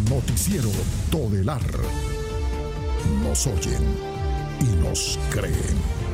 Noticiero Todelar. Nos oyen y nos creen.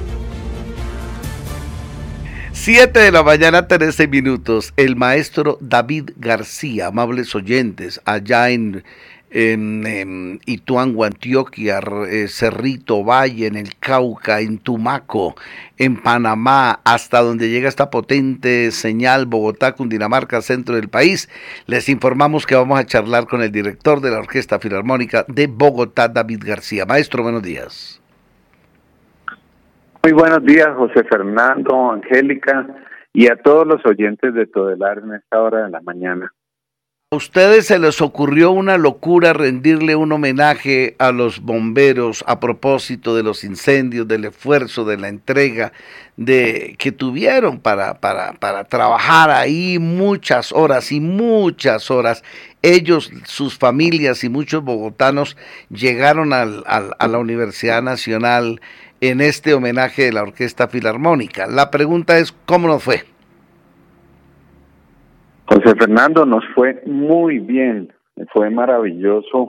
7 de la mañana, 13 minutos. El maestro David García, amables oyentes, allá en Ituango, Antioquia, Cerrito, Valle, en el Cauca, en Tumaco, en Panamá, hasta donde llega esta potente señal, Bogotá, Cundinamarca, centro del país. Les informamos que vamos a charlar con el director de la Orquesta Filarmónica de Bogotá, David García. Maestro, buenos días. Muy buenos días, José Fernando, Angélica, y a todos los oyentes de Todelar en esta hora de la mañana. ¿A ustedes se les ocurrió una locura rendirle un homenaje a los bomberos a propósito de los incendios, del esfuerzo, de la entrega que tuvieron para trabajar ahí muchas horas y muchas horas? Ellos, sus familias y muchos bogotanos llegaron a la Universidad Nacional en este homenaje de la Orquesta Filarmónica. La pregunta es, ¿cómo nos fue? José Fernando, nos fue muy bien, fue maravilloso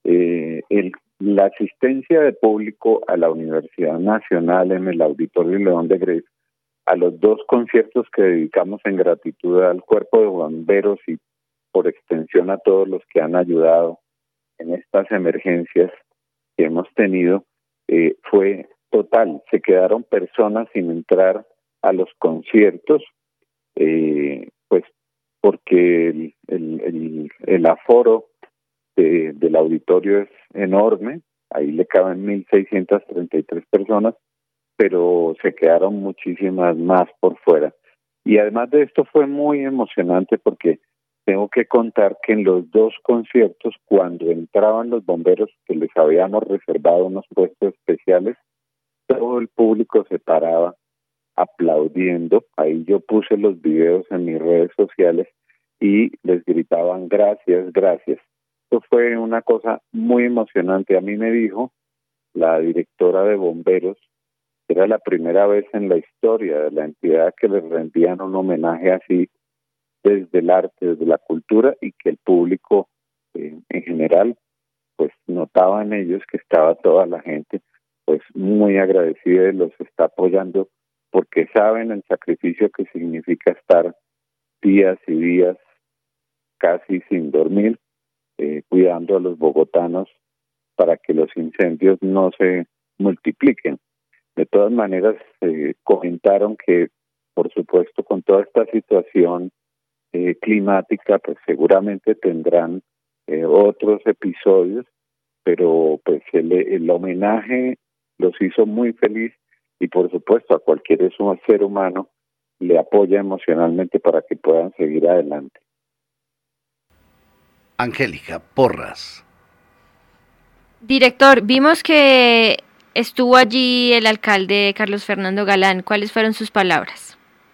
la asistencia de público a la Universidad Nacional en el Auditorio León de Greiff, a los 2 conciertos que dedicamos en gratitud al Cuerpo de Bomberos y por extensión a todos los que han ayudado en estas emergencias que hemos tenido, fue total. Se quedaron personas sin entrar a los conciertos, pues porque el aforo del auditorio es enorme, ahí le caben 1.633 personas, pero se quedaron muchísimas más por fuera. Y además de esto fue muy emocionante porque tengo que contar que en los 2 conciertos, cuando entraban los bomberos, que les habíamos reservado unos puestos especiales, todo el público se paraba aplaudiendo. Ahí yo puse los videos en mis redes sociales y les gritaban gracias, gracias. Esto fue una cosa muy emocionante. A mí me dijo la directora de bomberos que era la primera vez en la historia de la entidad que les rendían un homenaje así desde el arte, desde la cultura, y que el público en general pues notaba en ellos que estaba toda la gente pues muy agradecida y los está apoyando porque saben el sacrificio que significa estar días y días casi sin dormir, cuidando a los bogotanos para que los incendios no se multipliquen. De todas maneras, comentaron que, por supuesto, con toda esta situación climática, pues seguramente tendrán otros episodios, pero pues el homenaje los hizo muy feliz y por supuesto a cualquier ser humano le apoya emocionalmente para que puedan seguir adelante. Angélica Porras. Director, vimos que estuvo allí el alcalde Carlos Fernando Galán. ¿Cuáles fueron sus palabras?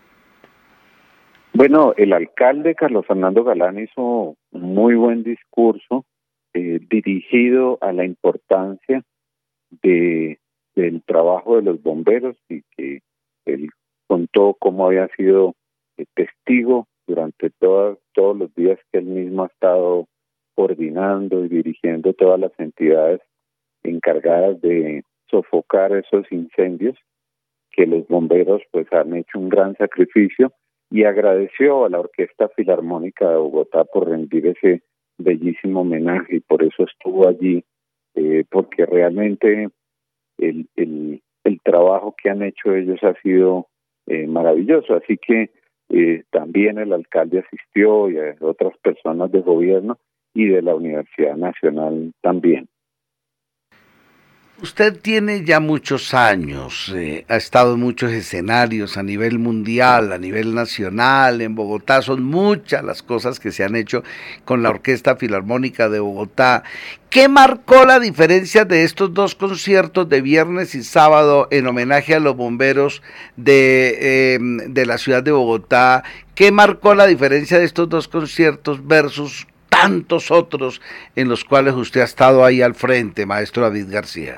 Bueno, el alcalde Carlos Fernando Galán hizo un muy buen discurso dirigido a la importancia del trabajo de los bomberos y que él contó cómo había sido testigo durante todos los días que él mismo ha estado coordinando y dirigiendo todas las entidades encargadas de sofocar esos incendios, que los bomberos pues han hecho un gran sacrificio, y agradeció a la Orquesta Filarmónica de Bogotá por rendir ese bellísimo homenaje y por eso estuvo allí, porque realmente el trabajo que han hecho ellos ha sido maravilloso. Así que también el alcalde asistió y otras personas de gobierno y de la Universidad Nacional también. Usted tiene ya muchos años, ha estado en muchos escenarios a nivel mundial, a nivel nacional, en Bogotá. Son muchas las cosas que se han hecho con la Orquesta Filarmónica de Bogotá. ¿Qué marcó la diferencia de estos 2 conciertos de viernes y sábado en homenaje a los bomberos de la ciudad de Bogotá? ¿Qué marcó la diferencia de estos 2 conciertos versus tantos otros en los cuales usted ha estado ahí al frente, maestro David García?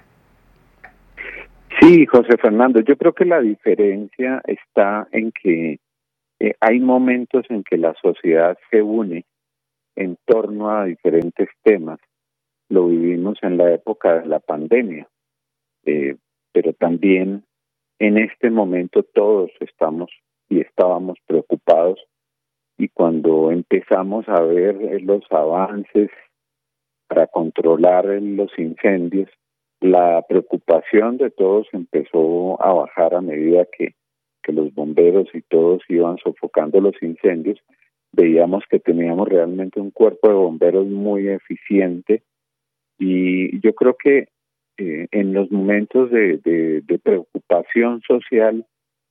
Sí, José Fernando, yo creo que la diferencia está en que hay momentos en que la sociedad se une en torno a diferentes temas. Lo vivimos en la época de la pandemia, pero también en este momento todos estamos y estábamos preocupados, y cuando empezamos a ver los avances para controlar los incendios, la preocupación de todos empezó a bajar a medida que los bomberos y todos iban sofocando los incendios. Veíamos que teníamos realmente un cuerpo de bomberos muy eficiente, y yo creo que en los momentos de preocupación social,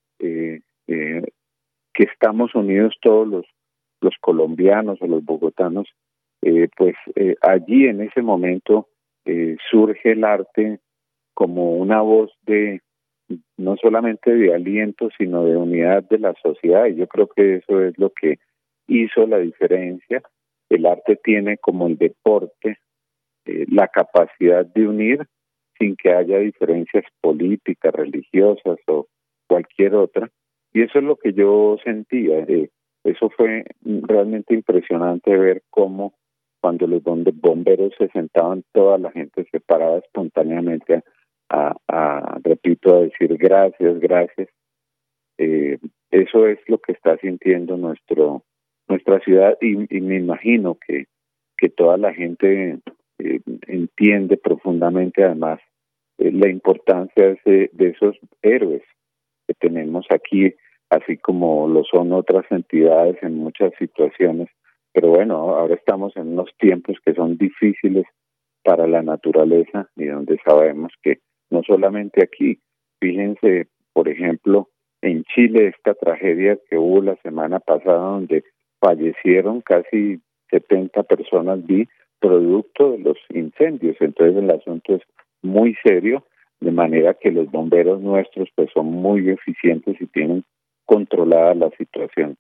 que estamos unidos todos los colombianos o los bogotanos, allí en ese momento surge el arte como una voz de no solamente de aliento, sino de unidad de la sociedad, y yo creo que eso es lo que hizo la diferencia. El arte tiene, como el deporte, la capacidad de unir sin que haya diferencias políticas, religiosas o cualquier otra, y eso es lo que yo sentía. Eso fue realmente impresionante ver cómo cuando los bomberos se sentaban, toda la gente se paraba espontáneamente repito, a decir gracias, gracias. Eso es lo que está sintiendo nuestra ciudad, y me imagino que toda la gente entiende profundamente, además, la importancia de esos héroes que tenemos aquí, así como lo son otras entidades en muchas situaciones. Pero bueno, ahora estamos en unos tiempos que son difíciles para la naturaleza, y donde sabemos que no solamente aquí, fíjense, por ejemplo, en Chile, esta tragedia que hubo la semana pasada, donde fallecieron casi 70 personas, producto de los incendios. Entonces el asunto es muy serio, de manera que los bomberos nuestros pues son muy eficientes y tienen controlada la situación.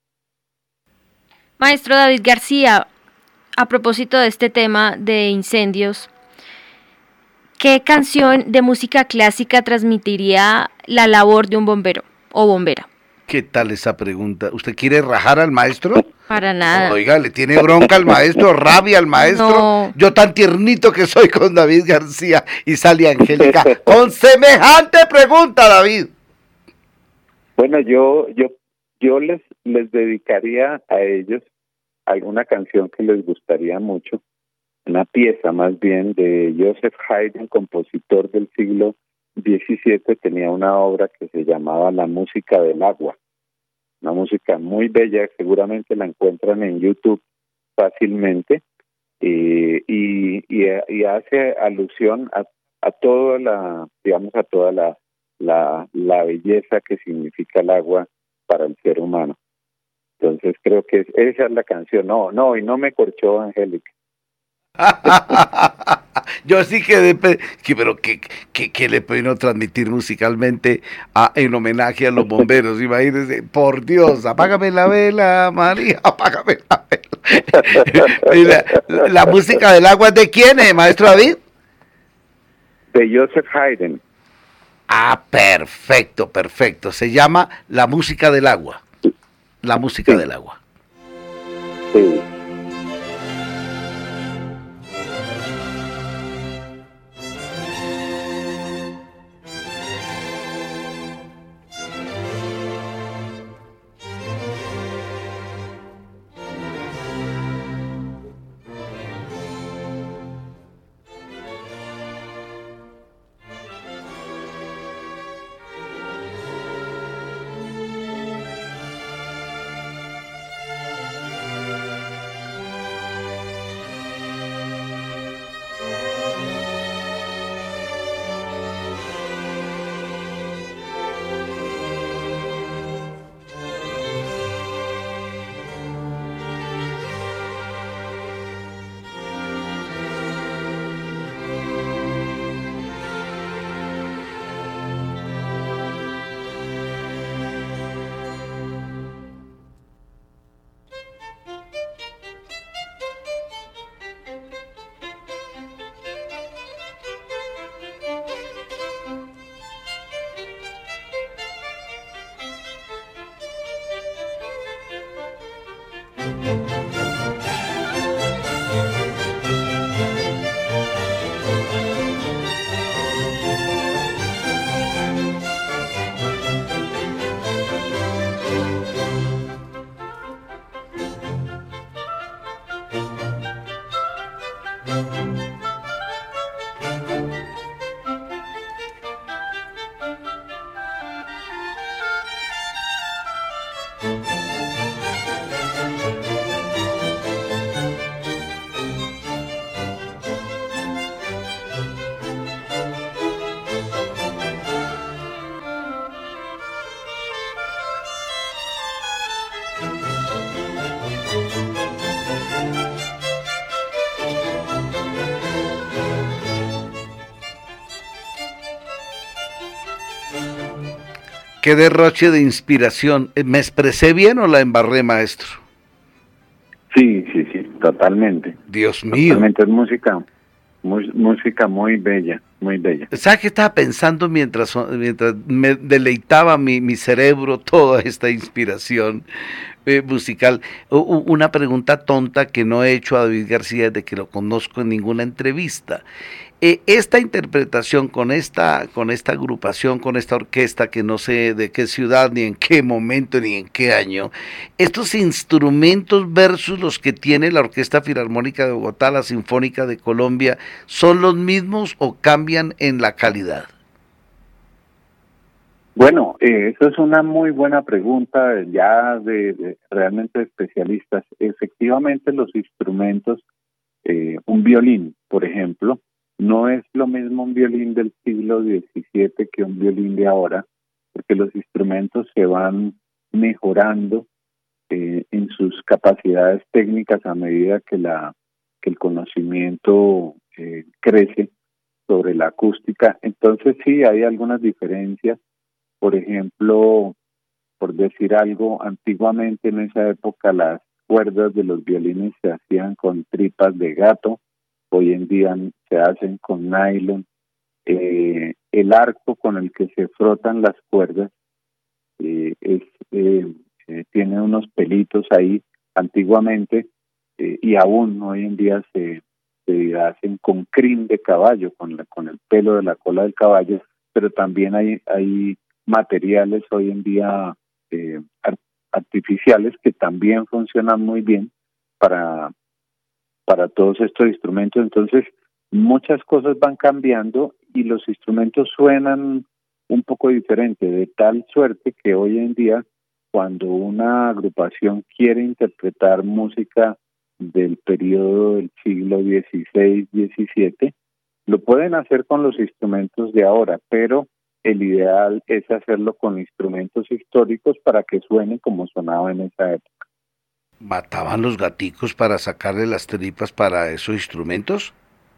Maestro David García, a propósito de este tema de incendios, ¿qué canción de música clásica transmitiría la labor de un bombero o bombera? ¿Qué tal esa pregunta? ¿Usted quiere rajar al maestro? Para nada. Oiga, ¿le tiene bronca al maestro, rabia al maestro? No. Yo tan tiernito que soy con David García, y sale Angélica con semejante pregunta, David. Bueno, yo les dedicaría a ellos alguna canción que les gustaría mucho, una pieza más bien de Joseph Haydn, compositor del siglo XVII. Tenía una obra que se llamaba La música del agua, una música muy bella, seguramente la encuentran en YouTube fácilmente, y hace alusión a toda la, digamos, a toda la belleza que significa el agua para el ser humano. Entonces creo que esa es la canción. No, y no me corchó, Angélica. Yo sí pero que le pueden transmitir musicalmente en homenaje a los bomberos, imagínense, por Dios, apágame la vela, María, apágame la vela. La música del agua, ¿de quién, maestro David? De Joseph Haydn. Perfecto, se llama La música del agua. La música del agua. Sí. Qué derroche de inspiración. ¿Me expresé bien o la embarré, maestro? Sí, totalmente. Dios mío. Totalmente, es música muy bella, muy bella. ¿Sabes qué estaba pensando mientras me deleitaba mi cerebro toda esta inspiración musical? Una pregunta tonta que no he hecho a David García desde que lo conozco en ninguna entrevista. Esta interpretación con esta agrupación, con esta orquesta que no sé de qué ciudad, ni en qué momento, ni en qué año, estos instrumentos versus los que tiene la Orquesta Filarmónica de Bogotá, la Sinfónica de Colombia, ¿son los mismos o cambian en la calidad? Bueno, eso es una muy buena pregunta ya de realmente especialistas. Efectivamente, los instrumentos, un violín, por ejemplo, no es lo mismo un violín del siglo XVII que un violín de ahora, porque los instrumentos se van mejorando en sus capacidades técnicas a medida que el conocimiento crece sobre la acústica. Entonces sí, hay algunas diferencias. Por ejemplo, por decir algo, antiguamente en esa época las cuerdas de los violines se hacían con tripas de gato, hoy en día se hacen con nylon. El arco con el que se frotan las cuerdas tiene unos pelitos ahí antiguamente, y aún hoy en día se hacen con crin de caballo, con el pelo de la cola del caballo, pero también hay materiales hoy en día artificiales que también funcionan muy bien para todos estos instrumentos. Entonces, muchas cosas van cambiando y los instrumentos suenan un poco diferente, de tal suerte que hoy en día, cuando una agrupación quiere interpretar música del periodo del siglo XVI, XVII, lo pueden hacer con los instrumentos de ahora, pero el ideal es hacerlo con instrumentos históricos para que suene como sonaba en esa época. ¿Mataban los gaticos para sacarle las tripas para esos instrumentos?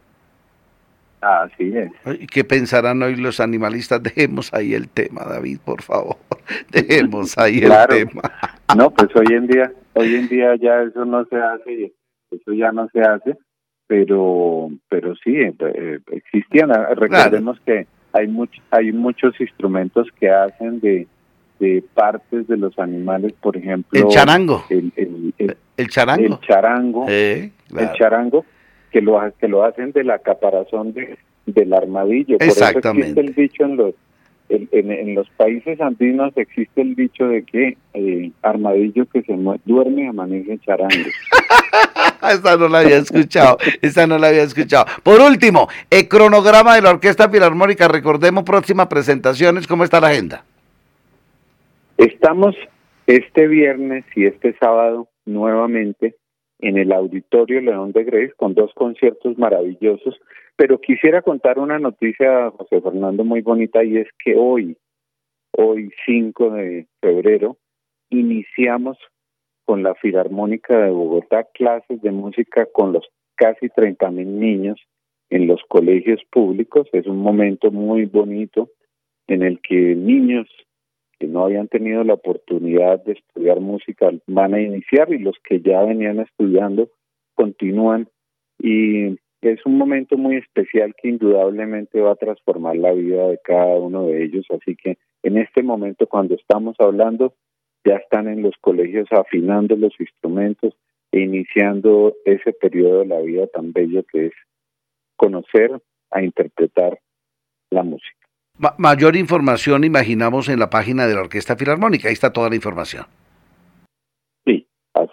Así es. ¿Y qué pensarán hoy los animalistas? Dejemos ahí el tema, David, por favor. Dejemos ahí claro. El tema. No, pues hoy en día ya eso no se hace, eso ya no se hace, pero sí, existían. Recordemos que hay muchos instrumentos que hacen de partes de los animales, por ejemplo, el charango, el charango, claro. El charango que lo hacen de la caparazón del armadillo. Exactamente. Por eso existe el dicho en los países andinos, existe el dicho de que armadillo que se duerme amanece charango. Esa no la había escuchado. Por último, el cronograma de la Orquesta Filarmónica. Recordemos próximas presentaciones. ¿Cómo está la agenda? Estamos este viernes y este sábado nuevamente en el Auditorio León de Greiff con 2 conciertos maravillosos, pero quisiera contar una noticia, José Fernando, muy bonita, y es que hoy 5 de febrero, iniciamos con la Filarmónica de Bogotá clases de música con los casi 30,000 niños en los colegios públicos. Es un momento muy bonito en el que niños que no habían tenido la oportunidad de estudiar música van a iniciar, y los que ya venían estudiando continúan, y es un momento muy especial que indudablemente va a transformar la vida de cada uno de ellos. Así que en este momento, cuando estamos hablando, ya están en los colegios afinando los instrumentos e iniciando ese periodo de la vida tan bello que es conocer a interpretar la música. Mayor información imaginamos en la página de la Orquesta Filarmónica, ahí está toda la información. Sí, así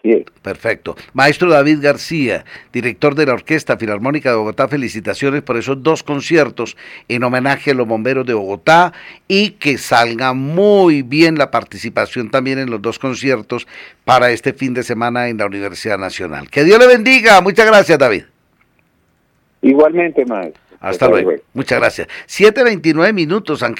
Así es. Perfecto. Maestro David García, director de la Orquesta Filarmónica de Bogotá, felicitaciones por esos 2 conciertos en homenaje a los bomberos de Bogotá y que salga muy bien la participación también en los 2 conciertos para este fin de semana en la Universidad Nacional. Que Dios le bendiga. Muchas gracias, David. Igualmente, maestro. Hasta luego. Muchas gracias. 7:29 minutos.